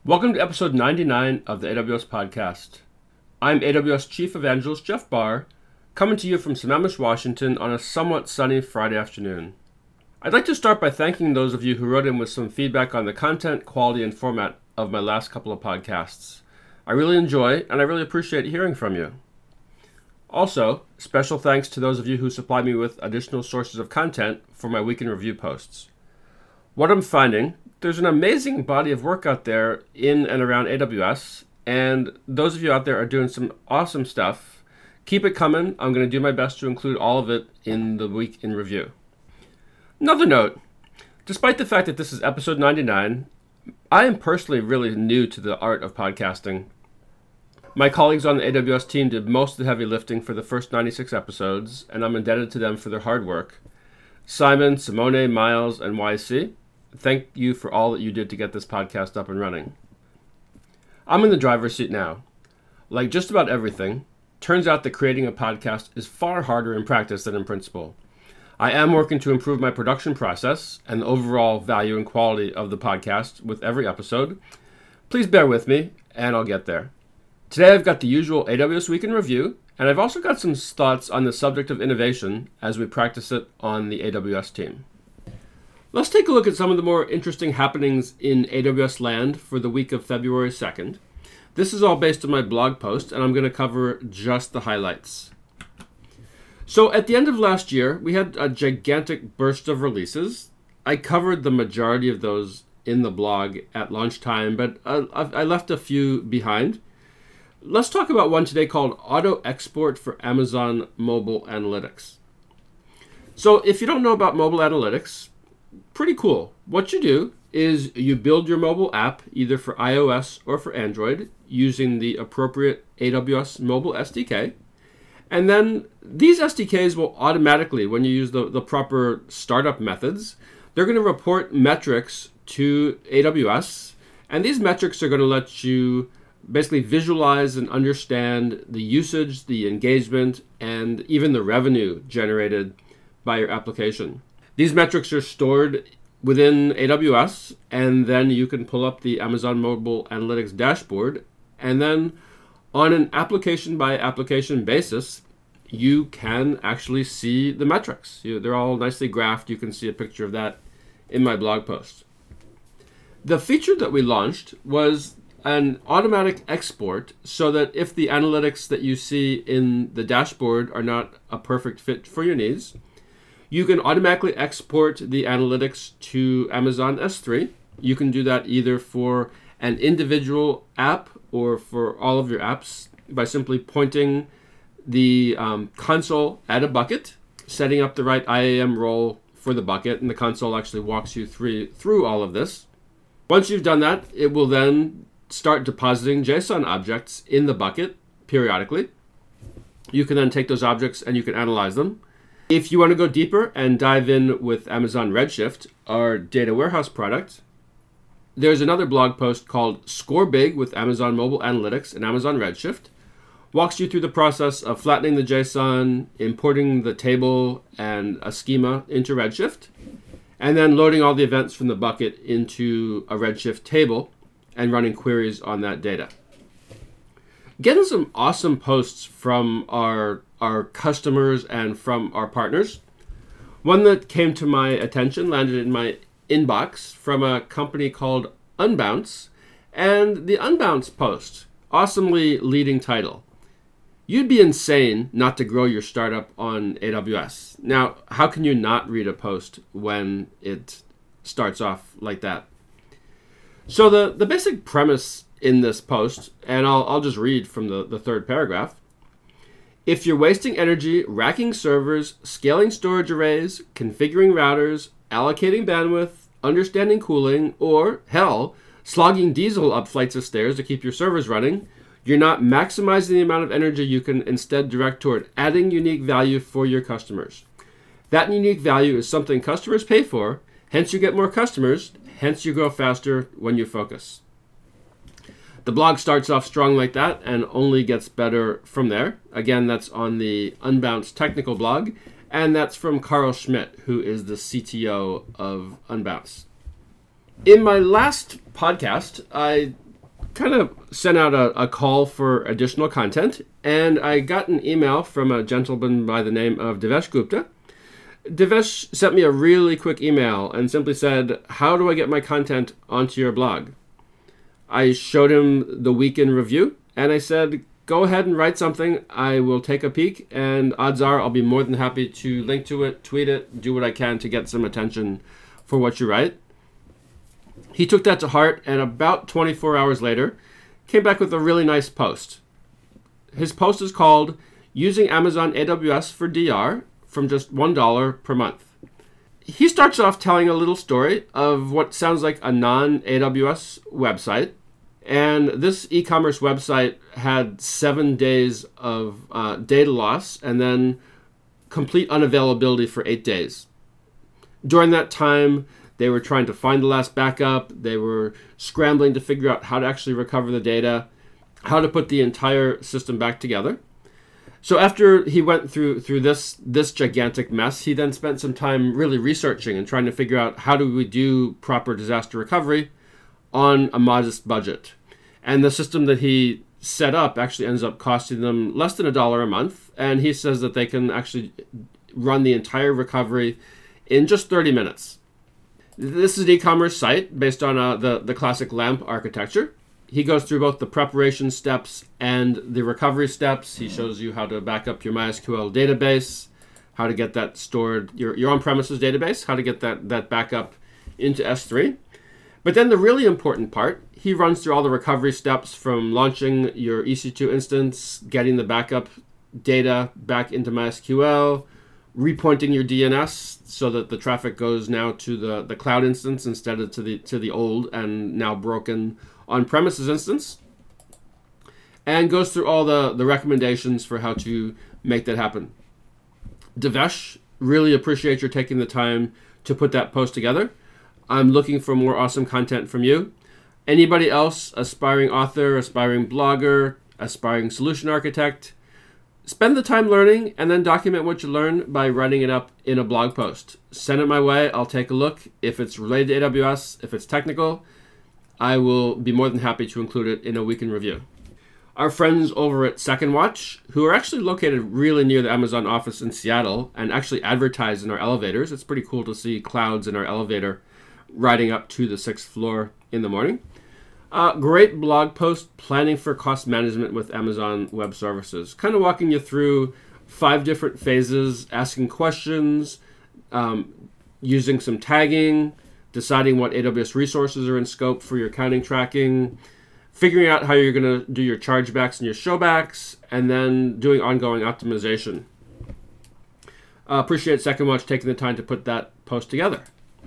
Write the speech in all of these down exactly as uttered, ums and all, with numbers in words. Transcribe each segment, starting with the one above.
Welcome to episode ninety-nine of the A W S Podcast. I'm A W S Chief Evangelist Jeff Barr, coming to you from Sammamish, Washington on a somewhat sunny Friday afternoon. I'd like to start by thanking those of you who wrote in with some feedback on the content, quality, and format of my last couple of podcasts. I really enjoy and I really appreciate hearing from you. Also, special thanks to those of you who supplied me with additional sources of content for my week in review posts. What I'm finding, there's an amazing body of work out there in and around A W S, and those of you out there are doing some awesome stuff. Keep it coming. I'm going to do my best to include all of it in the week in review. Another note, despite the fact that this is episode ninety-nine, I am personally really new to the art of podcasting. My colleagues on the A W S team did most of the heavy lifting for the first ninety-six episodes, and I'm indebted to them for their hard work. Simon, Simone, Miles, and Y C, thank you for all that you did to get this podcast up and running. I'm in the driver's seat now. Like just about everything, turns out that creating a podcast is far harder in practice than in principle. I am working to improve my production process and the overall value and quality of the podcast with every episode. Please bear with me, and I'll get there. Today I've got the usual A W S Week in Review, and I've also got some thoughts on the subject of innovation as we practice it on the A W S team. Let's take a look at some of the more interesting happenings in A W S land for the week of February second. This is all based on my blog post, and I'm going to cover just the highlights. So at the end of last year, we had a gigantic burst of releases. I covered the majority of those in the blog at launch time, but I left a few behind. Let's talk about one today called Auto Export for Amazon Mobile Analytics. So if you don't know about mobile analytics, pretty cool. What you do is you build your mobile app either for iOS or for Android using the appropriate A W S mobile S D K. And then these S D Ks will automatically, when you use the, the proper startup methods, they're going to report metrics to A W S. And these metrics are going to let you basically visualize and understand the usage, the engagement, and even the revenue generated by your application. These metrics are stored within A W S, and then you can pull up the Amazon Mobile Analytics dashboard, and then on an application-by-application basis, you can actually see the metrics. You, they're all nicely graphed. You can see a picture of that in my blog post. The feature that we launched was an automatic export so that if the analytics that you see in the dashboard are not a perfect fit for your needs, you can automatically export the analytics to Amazon S three. You can do that either for an individual app or for all of your apps by simply pointing the um, console at a bucket, setting up the right I A M role for the bucket, and the console actually walks you through, through all of this. Once you've done that, it will then start depositing JSON objects in the bucket periodically. You can then take those objects and you can analyze them. If you want to go deeper and dive in with Amazon Redshift, our data warehouse product, there's another blog post called Score Big with Amazon Mobile Analytics and Amazon Redshift. Walks you through the process of flattening the JSON, importing the table and a schema into Redshift, and then loading all the events from the bucket into a Redshift table and running queries on that data. Getting some awesome posts from our our customers and from our partners. One that came to my attention landed in my inbox from a company called Unbounce, and the Unbounce post, awesomely leading title. You'd be insane not to grow your startup on A W S. Now, how can you not read a post when it starts off like that? So the, the basic premise in this post, and I'll, I'll just read from the, the third paragraph. If you're wasting energy racking servers, scaling storage arrays, configuring routers, allocating bandwidth, understanding cooling, or, hell, slogging diesel up flights of stairs to keep your servers running, you're not maximizing the amount of energy you can instead direct toward adding unique value for your customers. That unique value is something customers pay for, hence you get more customers, hence you grow faster when you focus. The blog starts off strong like that and only gets better from there. Again, that's on the Unbounce technical blog, and that's from Carl Schmidt, who is the C T O of Unbounce. In my last podcast, I kind of sent out a, a call for additional content, and I got an email from a gentleman by the name of Devesh Gupta. Devesh sent me a really quick email and simply said, how do I get my content onto your blog? I showed him the week in review, and I said, go ahead and write something. I will take a peek, and odds are I'll be more than happy to link to it, tweet it, do what I can to get some attention for what you write. He took that to heart, and about twenty-four hours later, came back with a really nice post. His post is called Using Amazon A W S for D R from just one dollar per month. He starts off telling a little story of what sounds like a non-A W S website. And this e-commerce website had seven days of uh, data loss and then complete unavailability for eight days. During that time, they were trying to find the last backup. They were scrambling to figure out how to actually recover the data, how to put the entire system back together. So after he went through through this this gigantic mess, he then spent some time really researching and trying to figure out how do we do proper disaster recovery on a modest budget. And the system that he set up actually ends up costing them less than a dollar a month. And he says that they can actually run the entire recovery in just thirty minutes. This is an e-commerce site based on uh, the, the classic LAMP architecture. He goes through both the preparation steps and the recovery steps. He shows you how to back up your MySQL database, how to get that stored, your, your on-premises database, how to get that, that back up into S three. But then the really important part, he runs through all the recovery steps from launching your E C two instance, getting the backup data back into MySQL, repointing your D N S so that the traffic goes now to the, the cloud instance instead of to the to the old and now broken on-premises instance, and goes through all the, the recommendations for how to make that happen. Devesh, really appreciate your taking the time to put that post together. I'm looking for more awesome content from you. Anybody else, aspiring author, aspiring blogger, aspiring solution architect, spend the time learning and then document what you learn by writing it up in a blog post. Send it my way. I'll take a look. If it's related to A W S, if it's technical, I will be more than happy to include it in a week in review. Our friends over at Second Watch, who are actually located really near the Amazon office in Seattle and actually advertise in our elevators. It's pretty cool to see clouds in our elevator riding up to the sixth floor in the morning. Uh, great blog post, Planning for Cost Management with Amazon Web Services. Kind of walking you through five different phases, asking questions, um, using some tagging, deciding what A W S resources are in scope for your accounting tracking, figuring out how you're going to do your chargebacks and your showbacks, and then doing ongoing optimization. Uh, appreciate Second Watch taking the time to put that post together.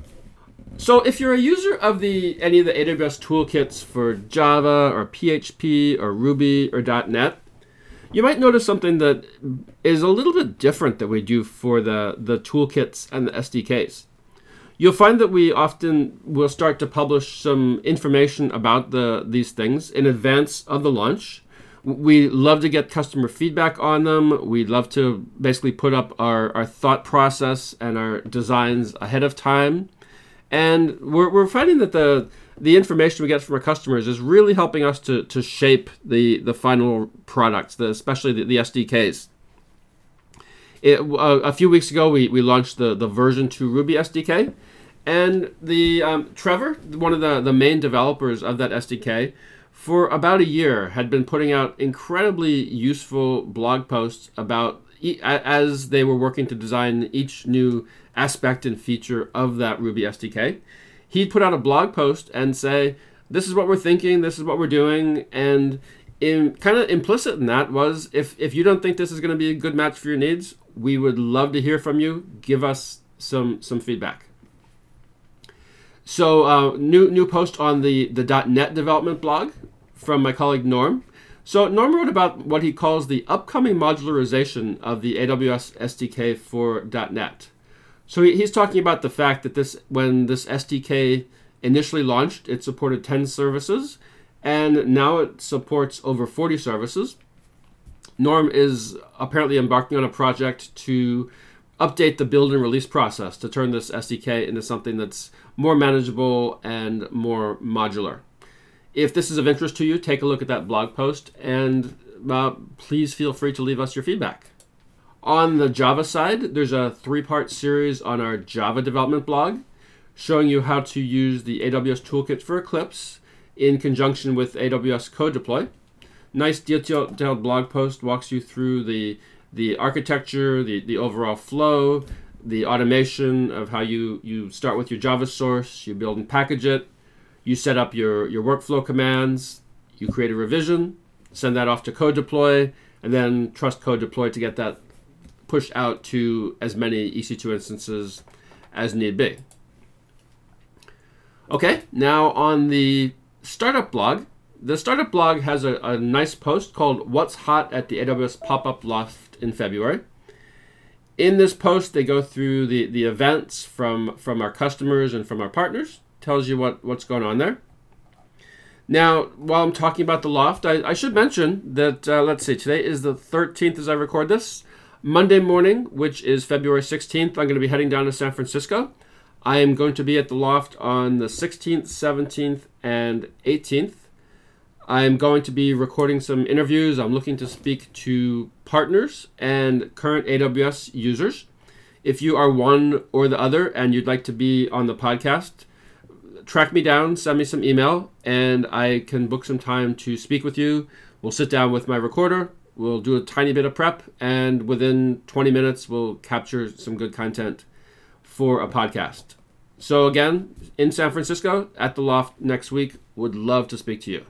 So if you're a user of the any of the A W S toolkits for Java or P H P or Ruby or .NET, you might notice something that is a little bit different that we do for the, the toolkits and the S D Ks. You'll find that we often will start to publish some information about the these things in advance of the launch. We love to get customer feedback on them. We love to basically put up our, our thought process and our designs ahead of time. And we're we're finding that the the information we get from our customers is really helping us to to shape the, the final products, the, especially the, the S D Ks. It, uh, a few weeks ago, we, we launched the, the version two Ruby S D K, and the um, Trevor, one of the, the main developers of that S D K, for about a year had been putting out incredibly useful blog posts about e- as they were working to design each new aspect and feature of that Ruby S D K. He'd put out a blog post and say, this is what we're thinking, this is what we're doing, and in kind of implicit in that was, if, if you don't think this is going to be a good match for your needs, we would love to hear from you. Give us some some feedback. So uh, new new post on the, the .NET development blog from my colleague Norm. So Norm wrote about what he calls the upcoming modularization of the A W S S D K for .NET. So he, he's talking about the fact that this when this S D K initially launched, it supported ten services, and now it supports over forty services. Norm is apparently embarking on a project to update the build and release process to turn this S D K into something that's more manageable and more modular. if this is of interest to you, take a look at that blog post, and uh, please feel free to leave us your feedback. On the Java side, there's a three-part series on our Java development blog showing you how to use the A W S Toolkit for Eclipse in conjunction with A W S Code Deploy. Nice detailed blog post, walks you through the, the architecture, the, the overall flow, the automation of how you, you start with your Java source, you build and package it, you set up your, your workflow commands, you create a revision, send that off to Code Deploy, and then trust Code Deploy to get that pushed out to as many E C two instances as need be. Okay, now on the startup blog, the startup blog has a, a nice post called What's Hot at the A W S Pop-Up Loft in February. In this post, they go through the, the events from, from our customers and from our partners, tells you what, what's going on there. Now, while I'm talking about the Loft, I, I should mention that, uh, let's see, today is the thirteenth as I record this. Monday morning, which is February sixteenth, I'm going to be heading down to San Francisco. I am going to be at the Loft on the sixteenth, seventeenth, and eighteenth. I'm going to be recording some interviews. I'm looking to speak to partners and current A W S users. If you are one or the other and you'd like to be on the podcast, track me down, send me some email, and I can book some time to speak with you. We'll sit down with my recorder. We'll do a tiny bit of prep, and within twenty minutes, we'll capture some good content for a podcast. So again, in San Francisco, at the Loft next week, would love to speak to you.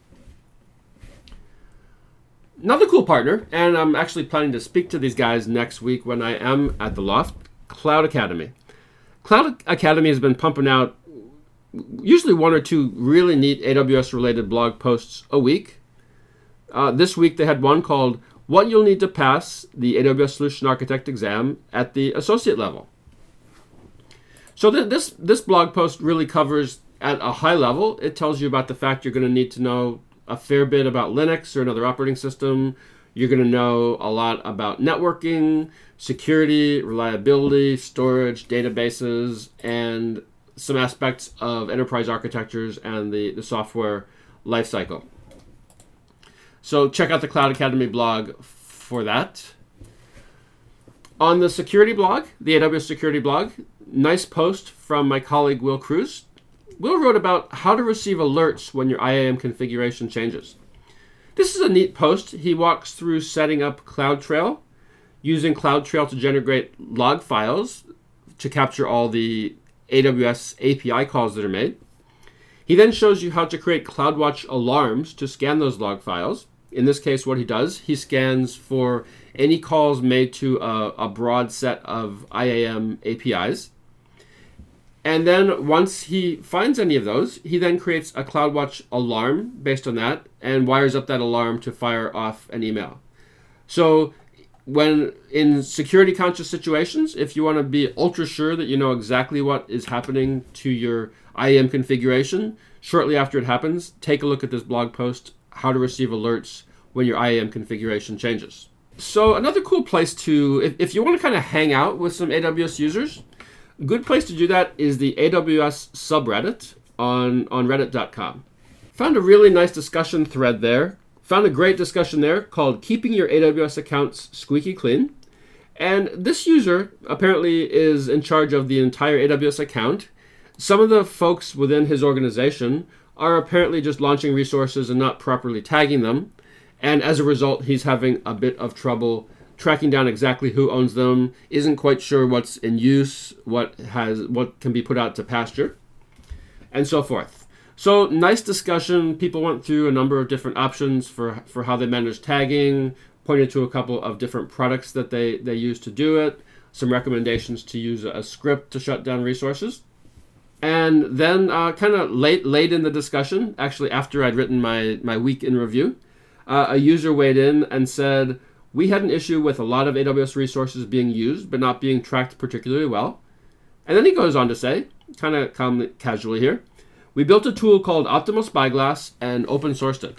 Another cool partner, and I'm actually planning to speak to these guys next week when I am at the Loft, Cloud Academy. Cloud Academy has been pumping out usually one or two really neat A W S-related blog posts a week. Uh, this week they had one called What You'll Need to Pass the A W S Solution Architect Exam at the Associate Level. So th- this, this blog post really covers, at a high level, it tells you about the fact you're going to need to know a fair bit about Linux or another operating system. You're going to know a lot about networking, security, reliability, storage, databases, and some aspects of enterprise architectures and the, the software lifecycle. So check out the Cloud Academy blog for that. On the security blog, the A W S security blog, nice post from my colleague Will Cruz. Will wrote about how to receive alerts when your I A M configuration changes. This is a neat post. He walks through setting up CloudTrail, using CloudTrail to generate log files to capture all the A W S A P I calls that are made. He then shows you how to create CloudWatch alarms to scan those log files. In this case, what he does, he scans for any calls made to a, a broad set of I A M A P Is. And then once he finds any of those, he then creates a CloudWatch alarm based on that and wires up that alarm to fire off an email. So when in security conscious situations, if you want to be ultra sure that you know exactly what is happening to your I A M configuration, shortly after it happens, take a look at this blog post, how to receive alerts when your I A M configuration changes. So another cool place to, if, if you want to kind of hang out with some A W S users, a good place to do that is the A W S subreddit on, on reddit dot com. Found a really nice discussion thread there. Found a great discussion there called Keeping Your A W S Accounts Squeaky Clean. And this user apparently is in charge of the entire A W S account. Some of the folks within his organization are apparently just launching resources and not properly tagging them. And as a result, he's having a bit of trouble tracking down exactly who owns them, isn't quite sure what's in use, what has what can be put out to pasture, and so forth. So nice discussion. People went through a number of different options for, for how they manage tagging, pointed to a couple of different products that they, they use to do it, some recommendations to use a, a script to shut down resources. And then uh, kind of late late in the discussion, actually after I'd written my, my week in review, uh, a user weighed in and said, we had an issue with a lot of A W S resources being used, but not being tracked particularly well. And then he goes on to say, kind of calmly, casually here, we built a tool called Optimal Spyglass and open sourced it.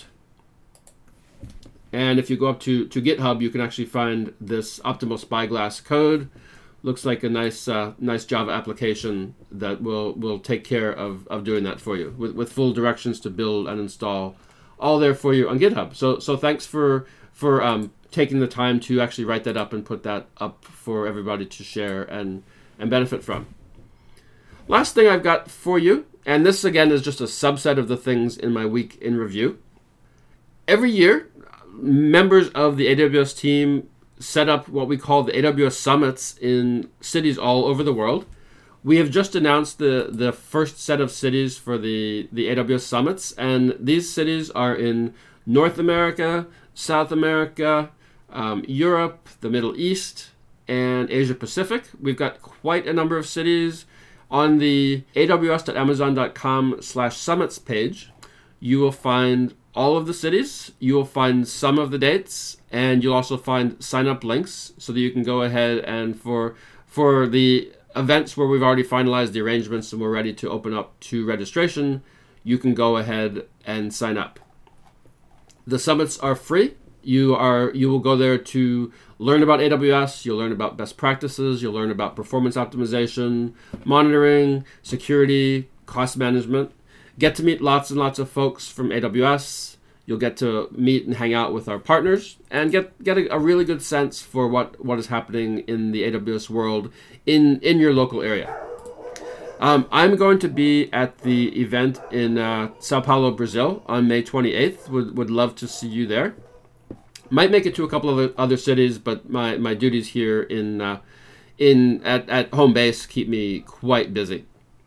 And if you go up to, to GitHub, you can actually find this Optimal Spyglass code, looks like a nice uh, nice Java application that will will take care of, of doing that for you with, with full directions to build and install, all there for you on GitHub. So so thanks for for um, taking the time to actually write that up and put that up for everybody to share and and benefit from. Last thing I've got for you, and this again is just a subset of the things in my week in review. Every year, members of the A W S team set up what we call the A W S Summits in cities all over the world. We have just announced the, the first set of cities for the, the A W S Summits, and these cities are in North America, South America, um, Europe, the Middle East, and Asia Pacific. We've got quite a number of cities. On the aws.amazon.com slash summits page, you will find all of the cities, you will find some of the dates, and you'll also find sign-up links so that you can go ahead and for for the events where we've already finalized the arrangements and we're ready to open up to registration, you can go ahead and sign up. The summits are free. You are you will go there to learn about A W S, you'll learn about best practices, you'll learn about performance optimization, monitoring, security, cost management. Get to meet lots and lots of folks from A W S. You'll get to meet and hang out with our partners and get, get a, a really good sense for what, what is happening in the A W S world in, in your local area. Um, I'm going to be at the event in uh, Sao Paulo, Brazil on May twenty-eighth. Would, would love to see you there. Might make it to a couple of other cities, but my, my duties here in uh, in at, at home base keep me quite busy.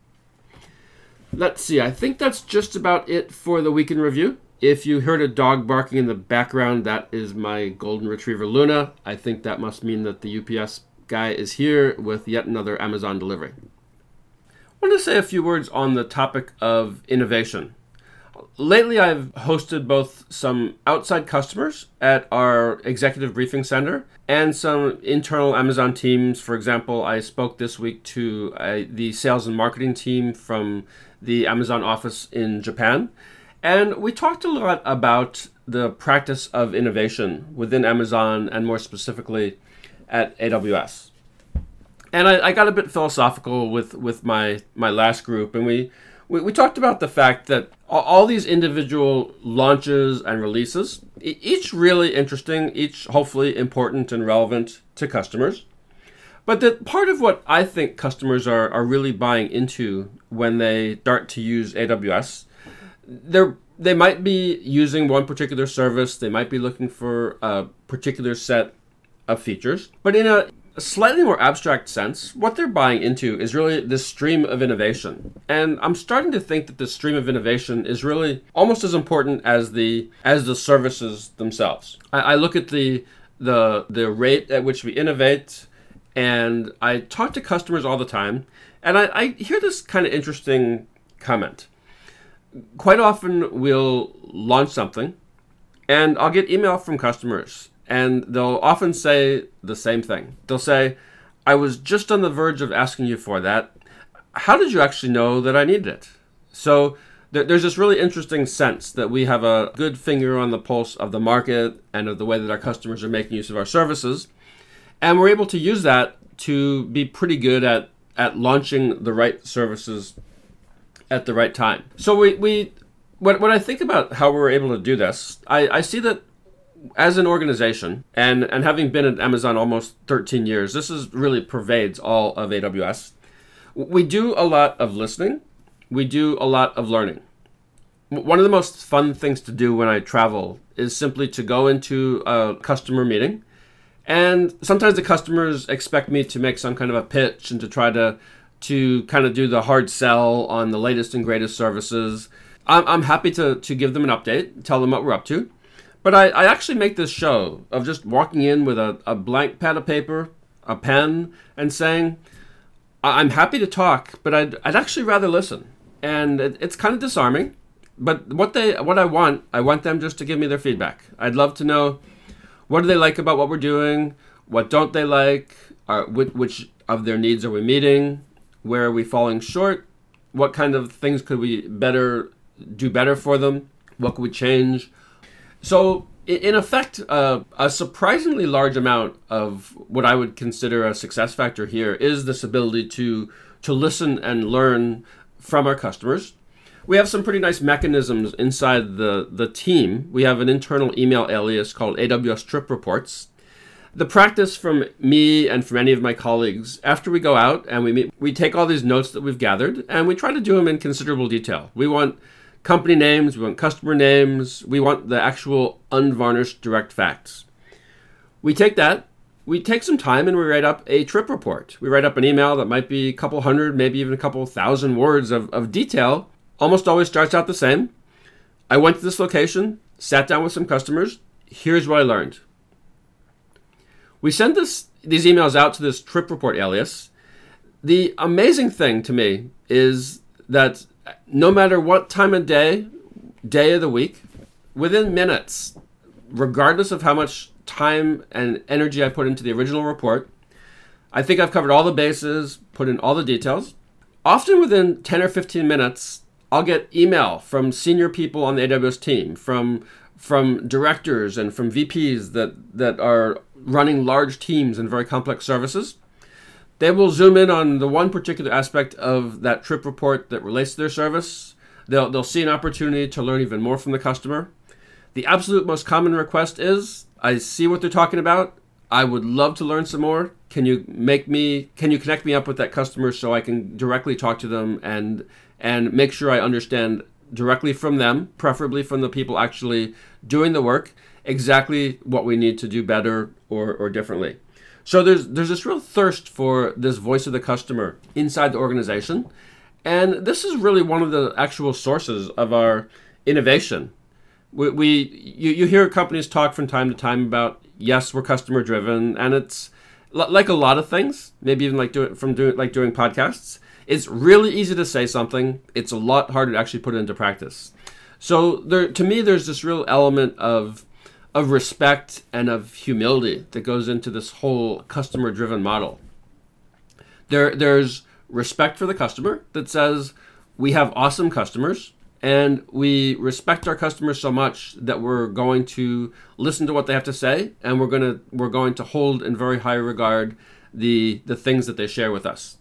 Let's see, I think that's just about it for the week in review. If you heard a dog barking in the background, that is my golden retriever Luna. I think that must mean that the U P S guy is here with yet another Amazon delivery. I want to say a few words on the topic of innovation. Lately, I've hosted both some outside customers at our executive briefing center and some internal Amazon teams. For example, I spoke this week to uh, the sales and marketing team from the Amazon office in Japan. And we talked a lot about the practice of innovation within Amazon and more specifically at A W S. And I, I got a bit philosophical with, with my, my last group, and we We, we talked about the fact that all these individual launches and releases, each really interesting, each hopefully important and relevant to customers. But that part of what I think customers are, are really buying into when they start to use A W S, they're, they might be using one particular service, they might be looking for a particular set of features, but in a A slightly more abstract sense, what they're buying into is really this stream of innovation. And I'm starting to think that this stream of innovation is really almost as important as the as the services themselves. I, I look at the the the rate at which we innovate, and I talk to customers all the time, and I, I hear this kind of interesting comment. Quite often we'll launch something, and I'll get email from customers. And they'll often say the same thing. They'll say, I was just on the verge of asking you for that. How did you actually know that I needed it? So th- there's this really interesting sense that we have a good finger on the pulse of the market and of the way that our customers are making use of our services. And we're able to use that to be pretty good at, at launching the right services at the right time. So we, we when, when I think about how we're able to do this, I, I see that as an organization, and, and having been at Amazon almost thirteen years, this is really pervades all of A W S. We do a lot of listening. We do a lot of learning. One of the most fun things to do when I travel is simply to go into a customer meeting. And sometimes the customers expect me to make some kind of a pitch and to try to, to kind of do the hard sell on the latest and greatest services. I'm, I'm happy to, to give them an update, tell them what we're up to. But I, I actually make this show of just walking in with a, a blank pad of paper, a pen, and saying, I'm happy to talk, but I'd, I'd actually rather listen. And it, it's kind of disarming. But what they what I want, I want them just to give me their feedback. I'd love to know, what do they like about what we're doing? What don't they like? Are, which, which of their needs are we meeting? Where are we falling short? What kind of things could we better do better for them? What could we change? So in effect, uh, a surprisingly large amount of what I would consider a success factor here is this ability to to listen and learn from our customers. We have some pretty nice mechanisms inside the, the team. We have an internal email alias called A W S Trip Reports. The practice from me and from any of my colleagues, after we go out and we meet, we take all these notes that we've gathered and we try to do them in considerable detail. We want company names, we want customer names, we want the actual unvarnished direct facts. We take that, we take some time and we write up a trip report. We write up an email that might be a couple hundred, maybe even a couple thousand words of, of detail. Almost always starts out the same. I went to this location, sat down with some customers, here's what I learned. We send this these emails out to this trip report alias. The amazing thing to me is that no matter what time of day, day of the week, within minutes, regardless of how much time and energy I put into the original report, I think I've covered all the bases, put in all the details. Often within ten or fifteen minutes, I'll get email from senior people on the A W S team, from from directors and from V Ps that, that are running large teams and very complex services. They will zoom in on the one particular aspect of that trip report that relates to their service. They'll, they'll see an opportunity to learn even more from the customer. The absolute most common request is, I see what they're talking about. I would love to learn some more. Can you make me, can you connect me up with that customer so I can directly talk to them and and make sure I understand directly from them, preferably from the people actually doing the work, exactly what we need to do better or, or differently. So there's there's this real thirst for this voice of the customer inside the organization. And this is really one of the actual sources of our innovation. We, we you, you hear companies talk from time to time about, yes, we're customer driven, and it's like a lot of things, maybe even like do, from doing like doing podcasts. It's really easy to say something. It's a lot harder to actually put it into practice. So there, to me, there's this real element of of respect and of humility that goes into this whole customer-driven model. There, there's respect for the customer that says we have awesome customers and we respect our customers so much that we're going to listen to what they have to say, and we're going to we're going to hold in very high regard the the things that they share with us.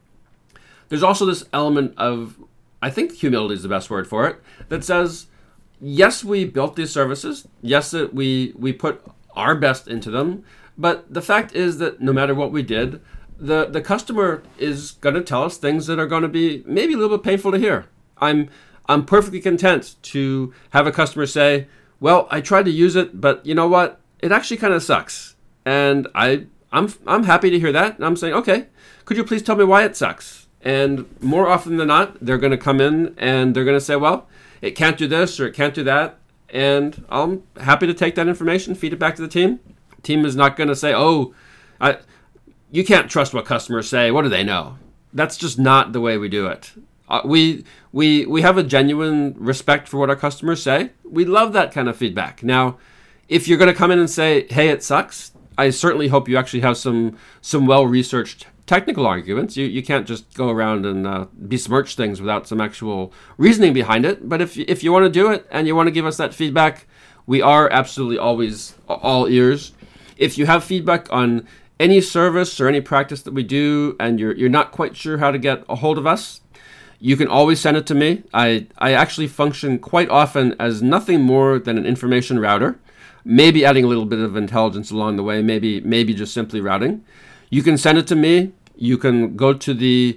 There's also this element of, I think humility is the best word for it, that says, yes, we built these services. Yes, that we, we put our best into them. But the fact is that no matter what we did, the, the customer is going to tell us things that are going to be maybe a little bit painful to hear. I'm I'm perfectly content to have a customer say, well, I tried to use it, but you know what? It actually kind of sucks. And I, I'm I'm happy to hear that. And I'm saying, okay, could you please tell me why it sucks? And more often than not, they're going to come in and they're going to say, well, it can't do this or it can't do that. And I'm happy to take that information, feed it back to the team. The team is not going to say, oh, I, you can't trust what customers say. What do they know? That's just not the way we do it. Uh, we we we have a genuine respect for what our customers say. We love that kind of feedback. Now, if you're going to come in and say, hey, it sucks, I certainly hope you actually have some some well-researched technical arguments. You you can't just go around and uh, besmirch things without some actual reasoning behind it. But if if you want to do it and you want to give us that feedback, we are absolutely always all ears. If you have feedback on any service or any practice that we do and you're you're not quite sure how to get a hold of us, you can always send it to me. I, I actually function quite often as nothing more than an information router, maybe adding a little bit of intelligence along the way, maybe maybe just simply routing. You can send it to me. You can go to the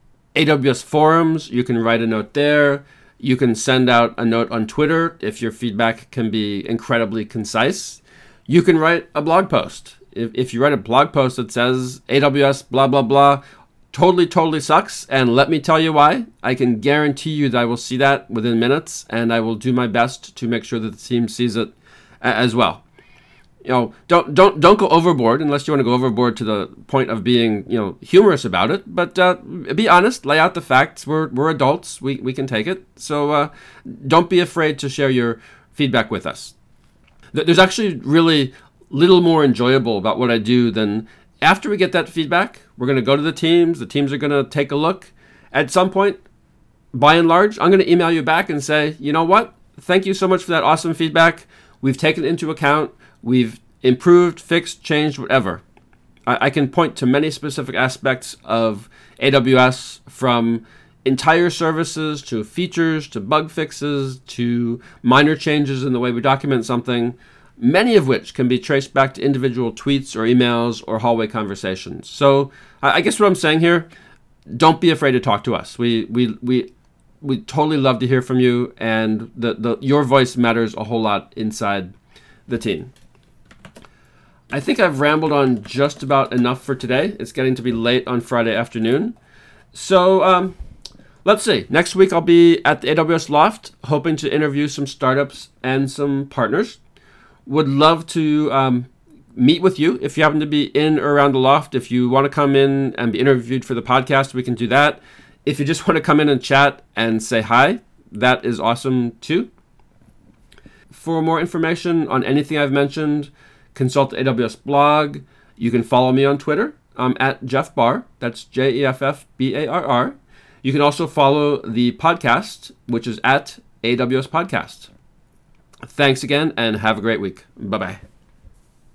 A W S forums. You can write a note there. You can send out a note on Twitter if your feedback can be incredibly concise. You can write a blog post. If, if you write a blog post that says A W S blah, blah, blah, totally, totally sucks, and let me tell you why, I can guarantee you that I will see that within minutes, and I will do my best to make sure that the team sees it as well. You know, don't don't don't go overboard unless you want to go overboard to the point of being, you know, humorous about it. But uh, be honest, lay out the facts. We're we're adults. We we can take it. So uh, don't be afraid to share your feedback with us. There's actually really little more enjoyable about what I do than after we get that feedback, we're going to go to the teams. The teams are going to take a look. At some point, by and large, I'm going to email you back and say, you know what? Thank you so much for that awesome feedback. we've taken into account, we've improved, fixed, changed, whatever. I, I can point to many specific aspects of A W S, from entire services to features to bug fixes to minor changes in the way we document something, many of which can be traced back to individual tweets or emails or hallway conversations. So I guess what I'm saying here, don't be afraid to talk to us. We we we we totally love to hear from you, and the, the your voice matters a whole lot inside the team. I think I've rambled on just about enough for today. It's getting to be late on Friday afternoon. So um, let's see. Next week I'll be at the A W S Loft, hoping to interview some startups and some partners. Would love to um, meet with you if you happen to be in or around the Loft. If you want to come in and be interviewed for the podcast, we can do that. If you just want to come in and chat and say hi, that is awesome too. For more information on anything I've mentioned, consult the A W S blog. You can follow me on Twitter. I'm at Jeff Barr. That's J E F F B A R R. You can also follow the podcast, which is at A W S Podcast. Thanks again, and have a great week. Bye-bye.